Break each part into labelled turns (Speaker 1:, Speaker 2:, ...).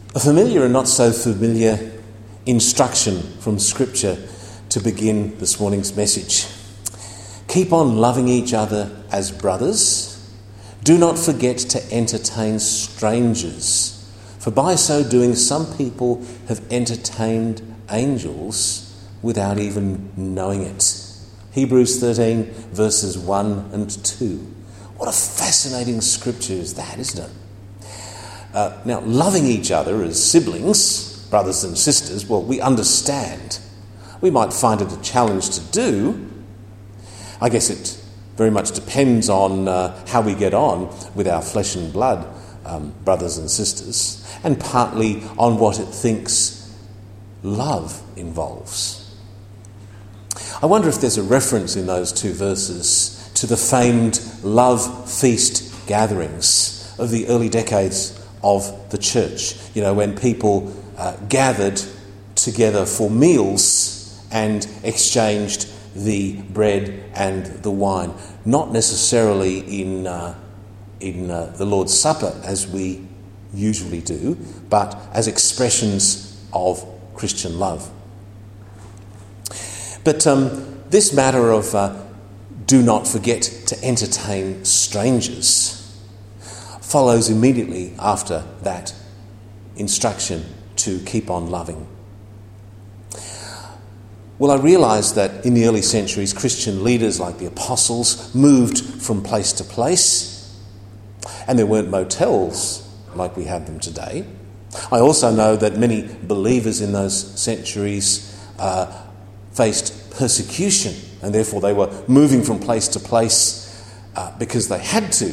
Speaker 1: A familiar and not so familiar instruction from Scripture to begin this morning's message. Keep on loving each other as brothers. Do not forget to entertain strangers, for by so doing some people have entertained angels without even knowing it. Hebrews 13 verses 1 and 2. What a fascinating scripture is that, isn't it? Now, loving each other as siblings, brothers and sisters, well, we understand. We might find it a challenge to do. I guess it very much depends on how we get on with our flesh and blood brothers and sisters, and partly on what it thinks love involves. I wonder if there's a reference in those two verses to the famed love feast gatherings of the early decades of the church. You know, when people gathered together for meals and exchanged the bread and the wine. Not necessarily in the Lord's Supper as we usually do, but as expressions of Christian love. But this matter of do not forget to entertain strangers follows immediately after that instruction to keep on loving. Well, I realise that in the early centuries, Christian leaders like the apostles moved from place to place, and there weren't motels like we have them today. I also know that many believers in those centuries faced persecution, and therefore they were moving from place to place because they had to.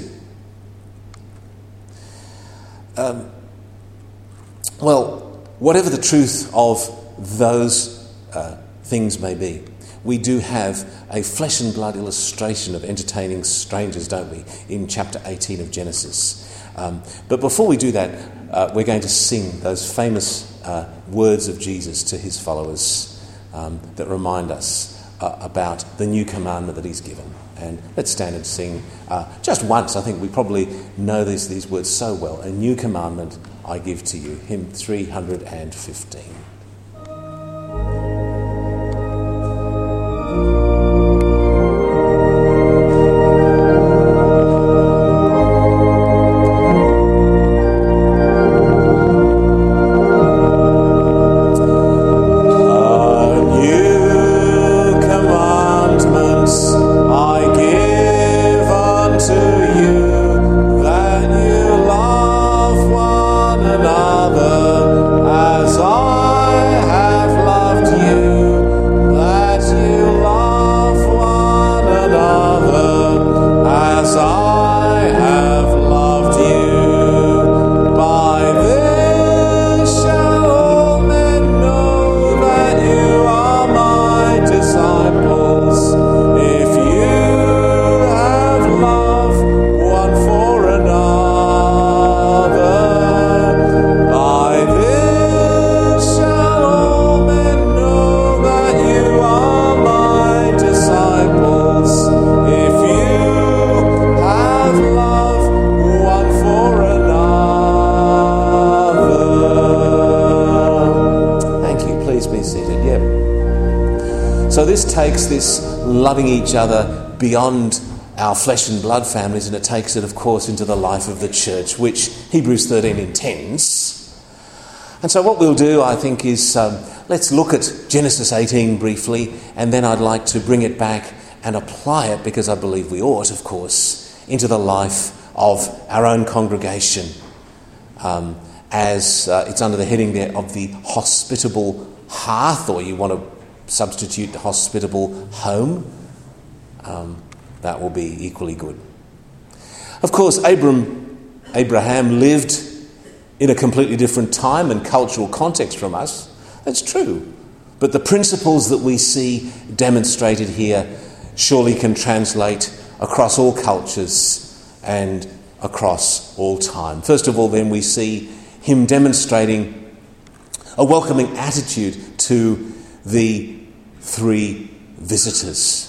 Speaker 1: Well, whatever the truth of those things may be, we do have a flesh and blood illustration of entertaining strangers, don't we, in chapter 18 of Genesis. But before we do that, we're going to sing those famous words of Jesus to his followers that remind us about the new commandment that he's given. And let's stand and sing just once. I think we probably know these words so well. A new commandment I give to you. Hymn 315. So this takes this loving each other beyond our flesh and blood families, and it takes it, of course, into the life of the church, which Hebrews 13 intends. And so what we'll do, I think, is let's look at Genesis 18 briefly, and then I'd like to bring it back and apply it, because I believe we ought, of course, into the life of our own congregation, as it's under the heading there of the hospitable hearth, or you want to substitute the hospitable home. That will be equally good. Of course, Abraham lived in a completely different time and cultural context from us. That's true. But the principles that we see demonstrated here surely can translate across all cultures and across all time. First of all, then, we see him demonstrating a welcoming attitude to the three visitors.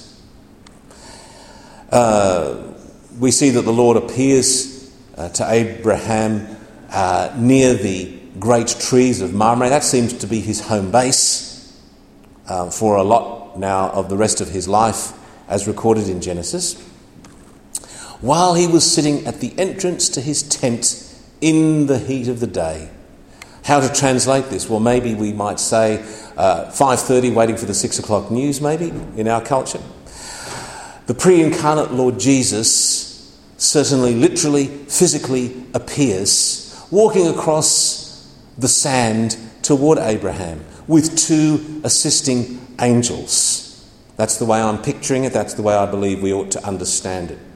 Speaker 1: We see that the Lord appears to Abraham near the great trees of Mamre. That seems to be his home base for a lot now of the rest of his life, as recorded in Genesis. While he was sitting at the entrance to his tent in the heat of the day. How to translate this? Well, maybe we might say 5:30, waiting for the 6 o'clock news, maybe, in our culture. The pre-incarnate Lord Jesus certainly, literally, physically appears, walking across the sand toward Abraham with 2 assisting angels. That's the way I'm picturing it. That's the way I believe we ought to understand it.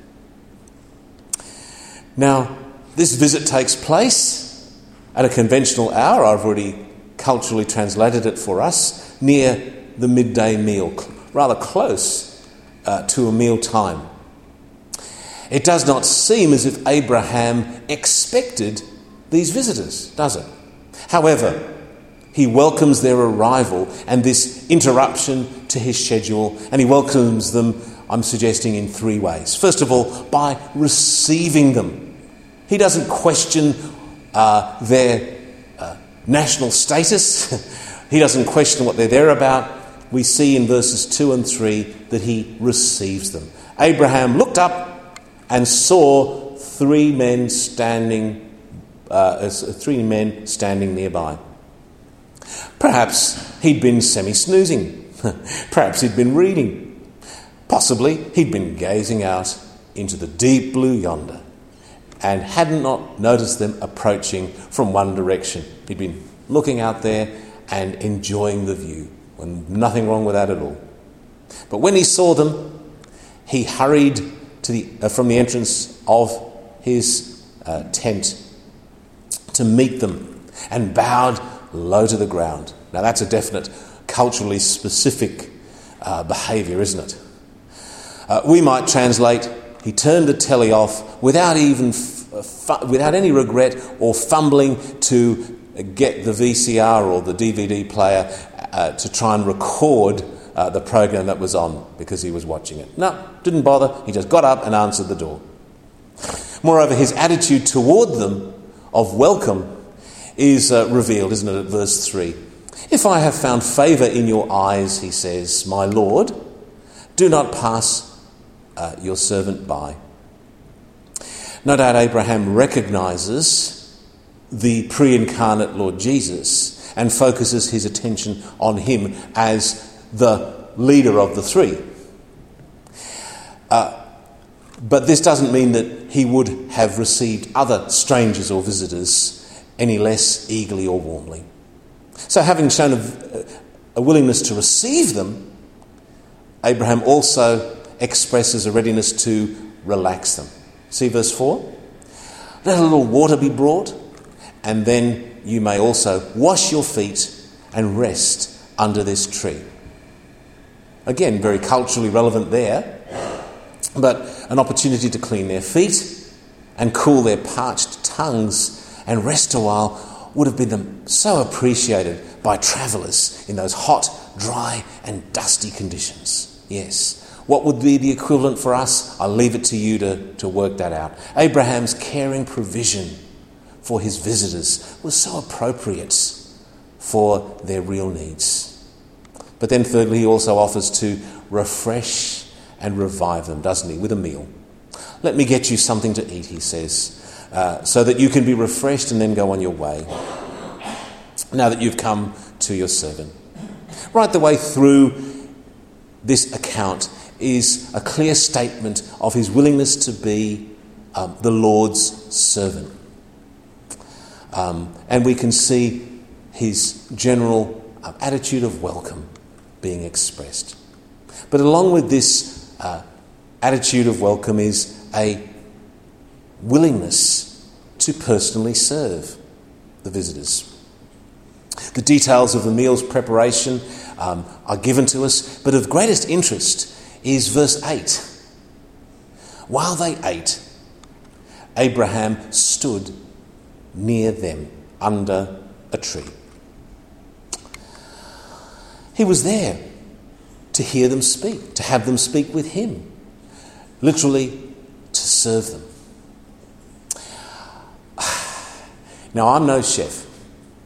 Speaker 1: Now, this visit takes place at a conventional hour. I've already culturally translated it for us, near the midday meal, rather close to a meal time. It does not seem as if Abraham expected these visitors, does it? However, he welcomes their arrival and this interruption to his schedule, and he welcomes them, I'm suggesting, in 3 ways. First of all, by receiving them. He doesn't question their national status. He doesn't question what they're there about. We see in verses 2 and 3 that he receives them. Abraham looked up and saw 3 men standing nearby. Perhaps he'd been semi-snoozing. Perhaps he'd been reading. Possibly he'd been gazing out into the deep blue yonder and had not noticed them approaching from one direction. He'd been looking out there and enjoying the view, and nothing wrong with that at all. But when he saw them, he hurried from the entrance of his tent to meet them and bowed low to the ground. Now that's a definite culturally specific behaviour, isn't it? We might translate, he turned the telly off without any regret or fumbling to get the VCR or the DVD player to try and record the program that was on because he was watching it. No, didn't bother. He just got up and answered the door. Moreover, his attitude toward them of welcome is revealed, isn't it, at verse 3. If I have found favour in your eyes, he says, my Lord, do not pass your servant by. No doubt Abraham recognises the pre-incarnate Lord Jesus and focuses his attention on him as the leader of the 3. But this doesn't mean that he would have received other strangers or visitors any less eagerly or warmly. So having shown a willingness to receive them, Abraham also expresses a readiness to relax them. See verse 4? Let a little water be brought, and then you may also wash your feet and rest under this tree. Again, very culturally relevant there, but an opportunity to clean their feet and cool their parched tongues and rest a while would have been so appreciated by travellers in those hot, dry and dusty conditions. Yes. What would be the equivalent for us? I'll leave it to you to work that out. Abraham's caring provision for his visitors was so appropriate for their real needs. But then thirdly, he also offers to refresh and revive them, doesn't he, with a meal. Let me get you something to eat, he says, so that you can be refreshed and then go on your way, now that you've come to your servant. Right the way through this account is a clear statement of his willingness to be the Lord's servant. And we can see his general attitude of welcome being expressed. But along with this attitude of welcome is a willingness to personally serve the visitors. The details of the meal's preparation are given to us, but of greatest interest is verse 8. While they ate, Abraham stood near them under a tree. He was there to hear them speak, to have them speak with him, literally to serve them. Now, I'm no chef,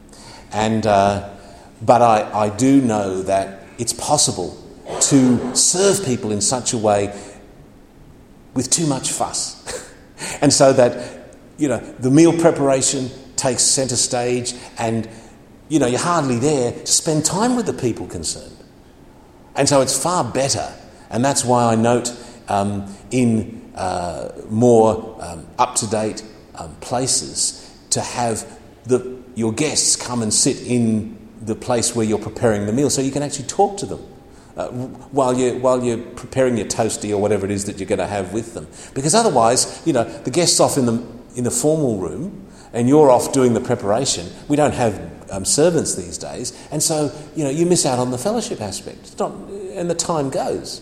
Speaker 1: And but I do know that it's possible to serve people in such a way with too much fuss. And so that, the meal preparation takes centre stage, and, you're hardly there to spend time with the people concerned. And so it's far better, and that's why I note in more up-to-date places to have your guests come and sit in the place where you're preparing the meal, so you can actually talk to them while you're preparing your toasty or whatever it is that you're going to have with them. Because otherwise, the guest's off in the formal room and you're off doing the preparation. We don't have servants these days, and so you miss out on the fellowship aspect. And the time goes.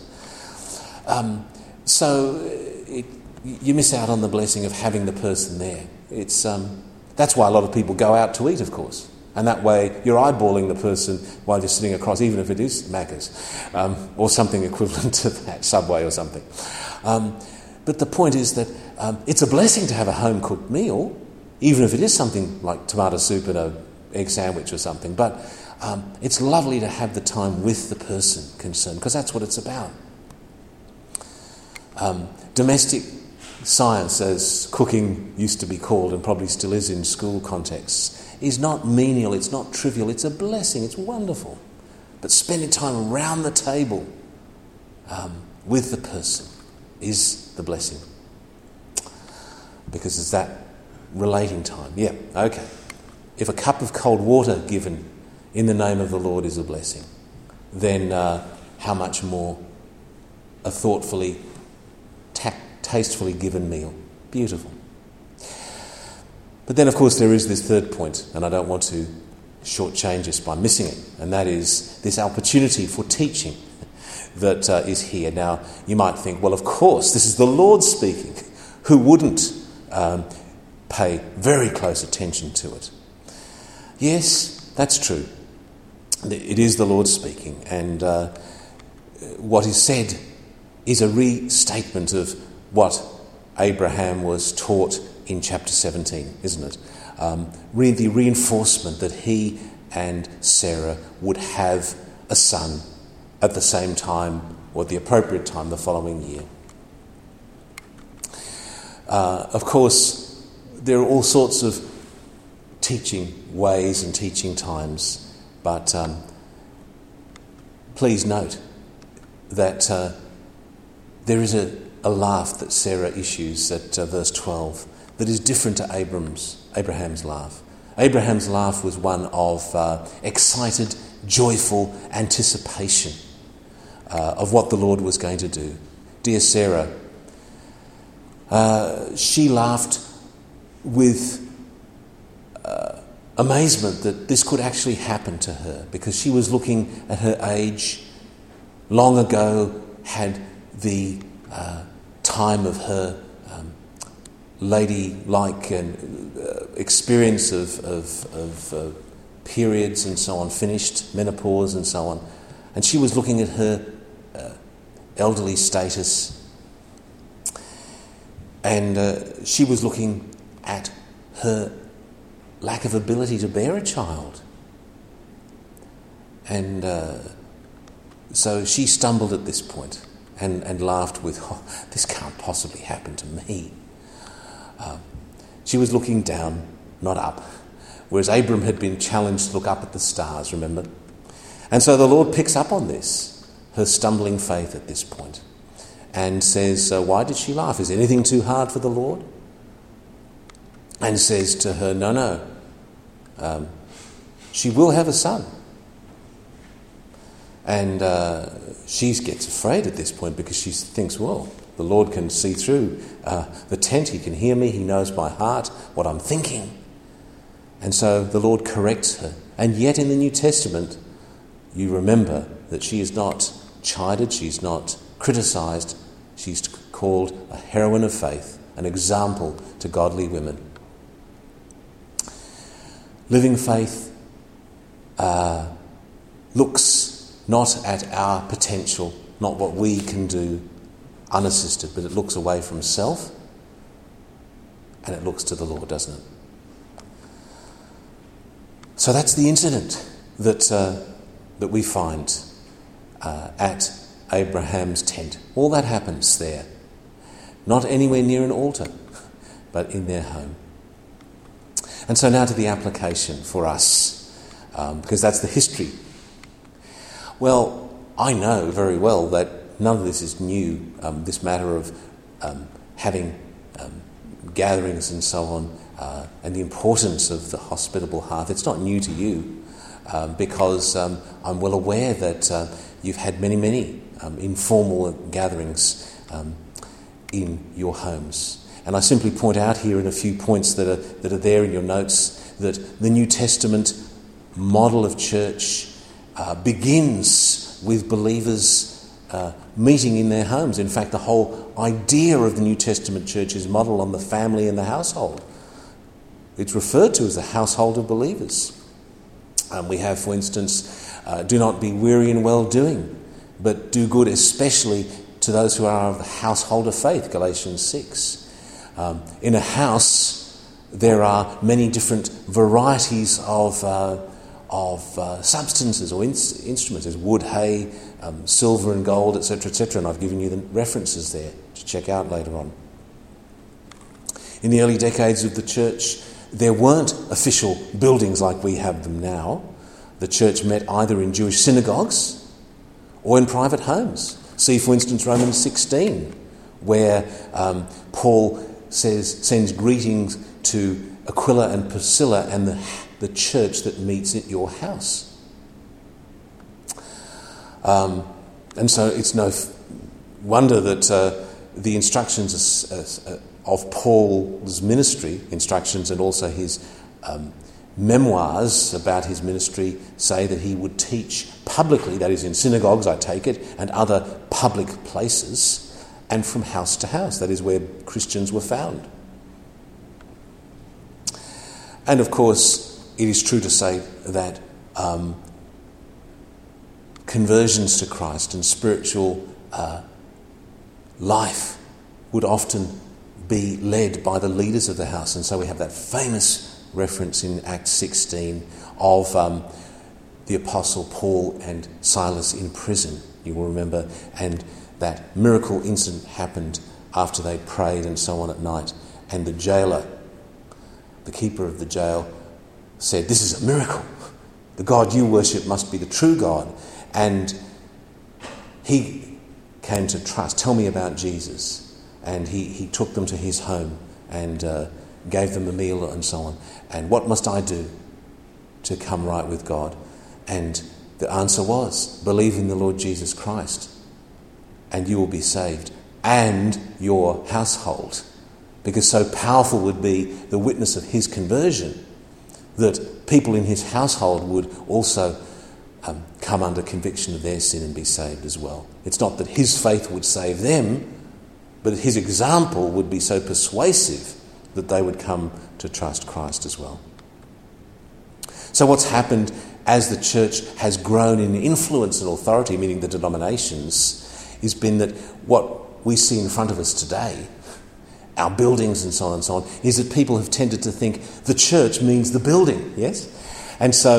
Speaker 1: You miss out on the blessing of having the person there. It's that's why a lot of people go out to eat, of course. And that way you're eyeballing the person while you're sitting across, even if it is Macca's or something equivalent to that, Subway or something. But the point is that it's a blessing to have a home-cooked meal, even if it is something like tomato soup and an egg sandwich or something. But it's lovely to have the time with the person concerned, because that's what it's about. Domestic science, as cooking used to be called and probably still is in school contexts, is not menial, it's not trivial, it's a blessing, it's wonderful. But spending time around the table with the person is the blessing. Because it's that relating time. Yeah, okay. If a cup of cold water given in the name of the Lord is a blessing, then how much more a thoughtfully, tastefully given meal. Beautiful. But then, of course, there is this third point, and I don't want to shortchange this by missing it, and that is this opportunity for teaching that is here. Now, you might think, well, of course, this is the Lord speaking. Who wouldn't pay very close attention to it? Yes, that's true. It is the Lord speaking, and what is said is a restatement of what Abraham was taught in chapter 17, isn't it? The reinforcement that he and Sarah would have a son at the same time, or the appropriate time, the following year. Of course, there are all sorts of teaching ways and teaching times, but please note that there is a laugh that Sarah issues at verse 12 that is different to Abraham's laugh. Abraham's laugh was one of excited, joyful anticipation of what the Lord was going to do. Dear Sarah, she laughed with amazement that this could actually happen to her, because she was looking at her age, long ago had the time of her ladylike and experience of periods and so on, finished menopause and so on, and she was looking at her elderly status, and she was looking at her lack of ability to bear a child, and so she stumbled at this point and laughed with, this can't possibly happen to me. She was looking down, not up, whereas Abram had been challenged to look up at the stars, remember? And so the Lord picks up on this, her stumbling faith at this point, and says, why did she laugh? Is anything too hard for the Lord? And says to her, no, she will have a son. And she gets afraid at this point, because she thinks, well, the Lord can see through the tent, he can hear me, he knows my heart, what I'm thinking. And so the Lord corrects her. And yet in the New Testament, you remember that she is not chided, she's not criticised, she's called a heroine of faith, an example to godly women. Living faith looks not at our potential, not what we can do unassisted, but it looks away from self and it looks to the Lord, doesn't it? So that's the incident that we find at Abraham's tent. All that happens there. Not anywhere near an altar, but in their home. And so now to the application for us, because that's the history. Well, I know very well that none of this is new, this matter of having gatherings and so on, and the importance of the hospitable hearth. It's not new to you, because I'm well aware that you've had many informal gatherings in your homes. And I simply point out here in a few points that are there in your notes that the New Testament model of church begins with believers meeting in their homes. In fact, the whole idea of the New Testament church is modelled on the family and the household. It's referred to as the household of believers. We have, for instance, do not be weary in well-doing, but do good especially to those who are of the household of faith, Galatians 6. In a house, there are many different varieties of substances or instruments. There's wood, hay, silver and gold, etc., etc., and I've given you the references there to check out later on. In the early decades of the church, there weren't official buildings like we have them now. The church met either in Jewish synagogues or in private homes. See, for instance, Romans 16, where Paul sends greetings to Aquila and Priscilla and the church that meets at your house. And so it's no wonder that the instructions of Paul's ministry, instructions and also his memoirs about his ministry, say that he would teach publicly, that is in synagogues, I take it, and other public places, and from house to house, that is where Christians were found. And of course, it is true to say that conversions to Christ and spiritual life would often be led by the leaders of the house. And so we have that famous reference in Acts 16 of the Apostle Paul and Silas in prison, you will remember, and that miracle incident happened after they prayed and so on at night. And the jailer, the keeper of the jail, said, "This is a miracle. The God you worship must be the true God." And he came to trust. "Tell me about Jesus." And he took them to his home and gave them a meal and so on. And what must I do to come right with God? And the answer was, believe in the Lord Jesus Christ and you will be saved, and your household. Because so powerful would be the witness of his conversion that people in his household would also come under conviction of their sin and be saved as well. It's not that his faith would save them, but his example would be so persuasive that they would come to trust Christ as well. So what's happened as the church has grown in influence and authority, meaning the denominations, has been that what we see in front of us today, our buildings and so on, is that people have tended to think the church means the building, yes? And so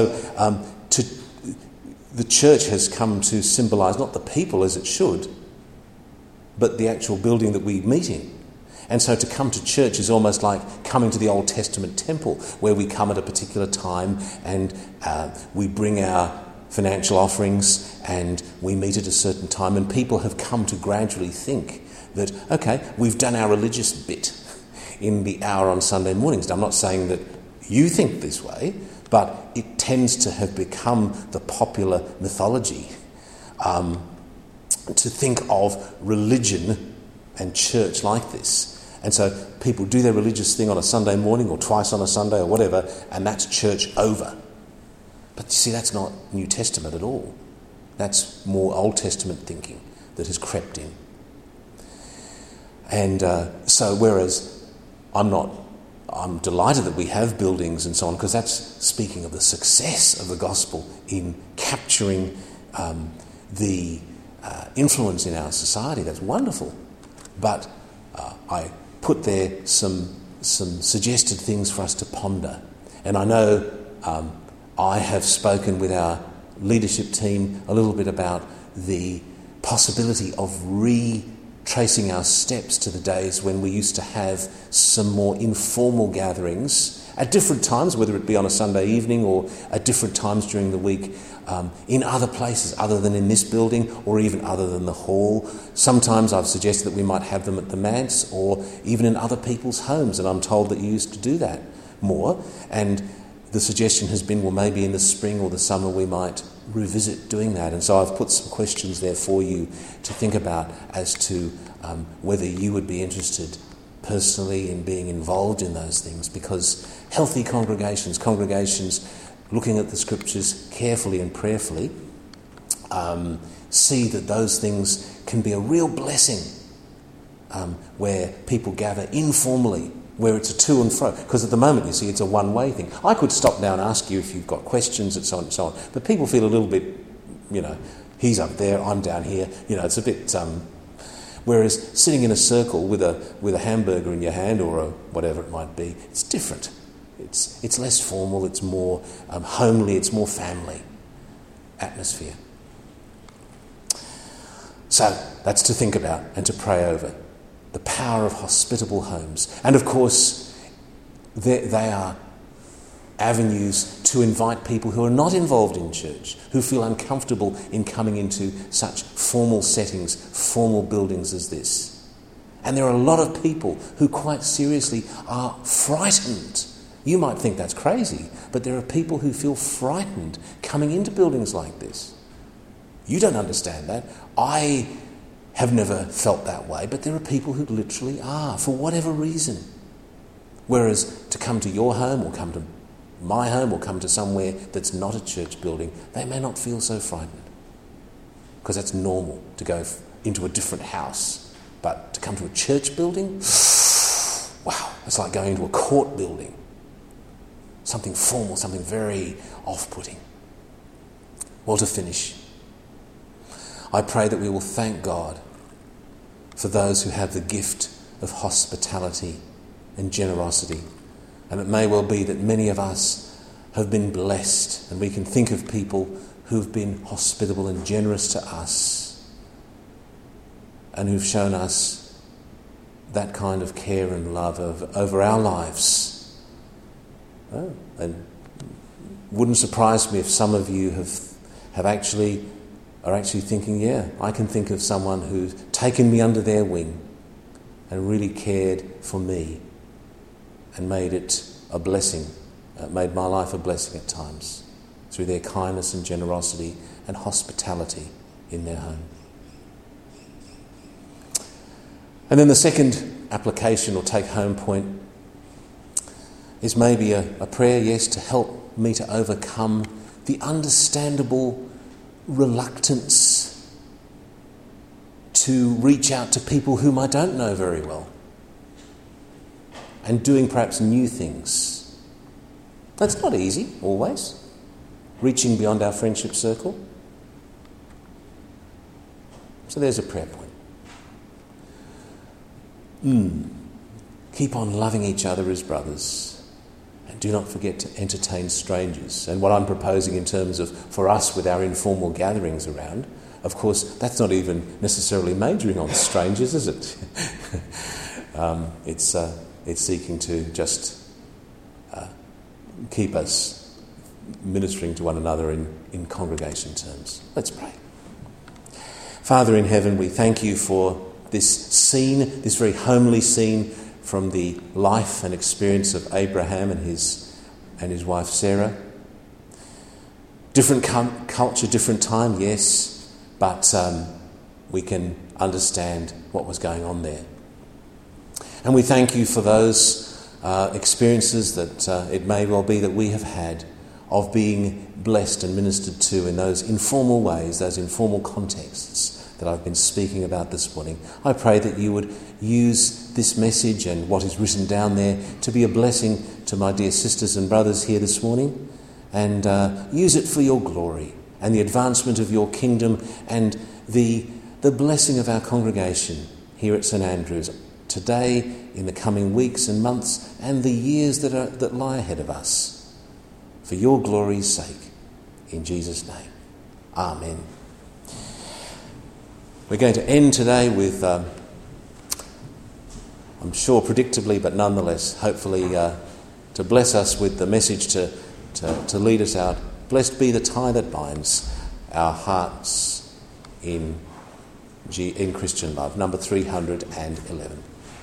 Speaker 1: the church has come to symbolise not the people as it should, but the actual building that we meet in. And so to come to church is almost like coming to the Old Testament temple, where we come at a particular time and we bring our financial offerings and we meet at a certain time, and people have come to gradually think that, okay, we've done our religious bit in the hour on Sunday mornings. Now, I'm not saying that you think this way, but it tends to have become the popular mythology to think of religion and church like this. And so people do their religious thing on a Sunday morning or twice on a Sunday or whatever, and that's church over. But you see, that's not New Testament at all. That's more Old Testament thinking that has crept in. And so whereas I'm delighted that we have buildings and so on, because that's speaking of the success of the gospel in capturing the influence in our society. That's wonderful. But I put there some suggested things for us to ponder. And I know I have spoken with our leadership team a little bit about the possibility of retracing our steps to the days when we used to have some more informal gatherings at different times, whether it be on a Sunday evening or at different times during the week, in other places other than in this building or even other than the hall. Sometimes I've suggested that we might have them at the manse or even in other people's homes, and I'm told that you used to do that more. And the suggestion has been, well, maybe in the spring or the summer we might revisit doing that. And so I've put some questions there for you to think about as to whether you would be interested personally in being involved in those things, because healthy congregations looking at the scriptures carefully and prayerfully, see that those things can be a real blessing where people gather informally, where it's a to and fro. Because at the moment, you see, it's a one-way thing. I could stop now and ask you if you've got questions and so on and so on, but people feel a little bit, he's up there, I'm down here. It's a bit... Whereas sitting in a circle with a hamburger in your hand or whatever it might be, it's different. It's less formal, it's more homely, it's more family atmosphere. So that's to think about and to pray over. The power of hospitable homes. And of course, they are avenues to invite people who are not involved in church, who feel uncomfortable in coming into such formal settings, formal buildings as this. And there are a lot of people who quite seriously are frightened. You might think that's crazy, but there are people who feel frightened coming into buildings like this. You don't understand that. I have never felt that way, but there are people who literally are, for whatever reason. Whereas to come to your home or come to my home or come to somewhere that's not a church building, they may not feel so frightened. Because that's normal to go into a different house. But to come to a church building, wow, it's like going to a court building. Something formal, something very off-putting. Well, to finish, I pray that we will thank God for those who have the gift of hospitality and generosity. And it may well be that many of us have been blessed, and we can think of people who've been hospitable and generous to us and who've shown us that kind of care and love over our lives. Oh, and wouldn't surprise me if some of you are actually thinking, yeah, I can think of someone who's taken me under their wing and really cared for me and made it a blessing, made my life a blessing at times through their kindness and generosity and hospitality in their home. And then the second application or take-home point is maybe a prayer, yes, to help me to overcome the understandable reluctance to reach out to people whom I don't know very well, and doing perhaps new things. That's not easy, always. Reaching beyond our friendship circle. So there's a prayer point. Keep on loving each other as brothers. And do not forget to entertain strangers. And what I'm proposing in terms of, for us with our informal gatherings around, of course, that's not even necessarily majoring on strangers, is it? It's seeking to just keep us ministering to one another in congregation terms. Let's pray. Father in heaven, we thank you for this scene, this very homely scene from the life and experience of Abraham and his wife Sarah. Different culture, different time, yes, but we can understand what was going on there. And we thank you for those experiences that it may well be that we have had of being blessed and ministered to in those informal ways, those informal contexts that I've been speaking about this morning. I pray that you would use this message and what is written down there to be a blessing to my dear sisters and brothers here this morning, and use it for your glory and the advancement of your kingdom and the blessing of our congregation here at St Andrews today, in the coming weeks and months, and the years that lie ahead of us. for your glory's sake. In Jesus' name. Amen. We're going to end today with, I'm sure predictably, but nonetheless, hopefully to bless us with the message to lead us out. Blessed be the tie that binds our hearts in Christian love. Number 311.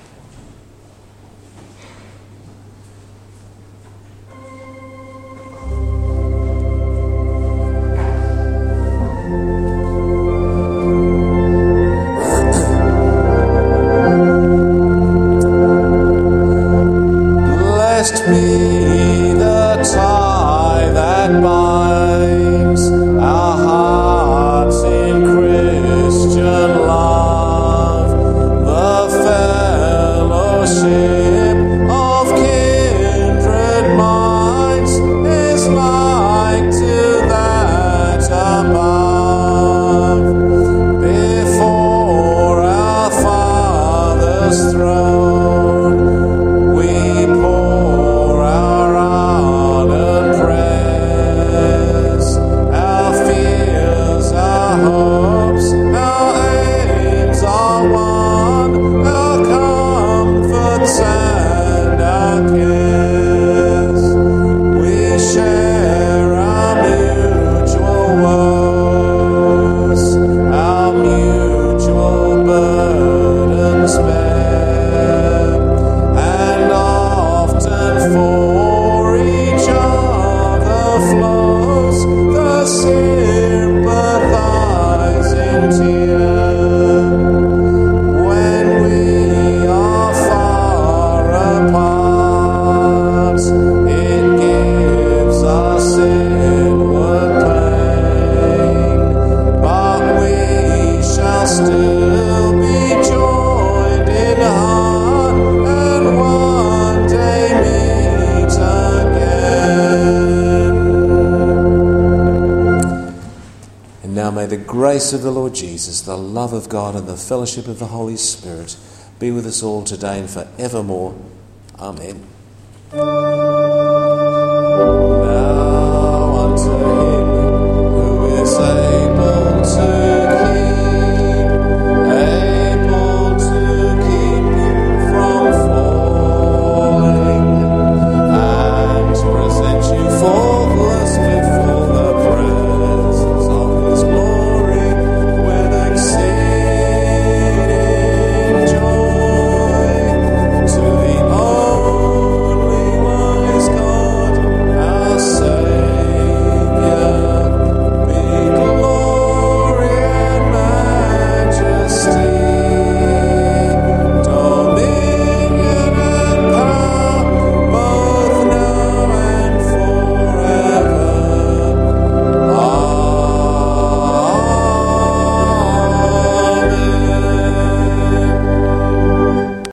Speaker 1: The grace of the Lord Jesus, the love of God, and the fellowship of the Holy Spirit be with us all today and forevermore. Amen.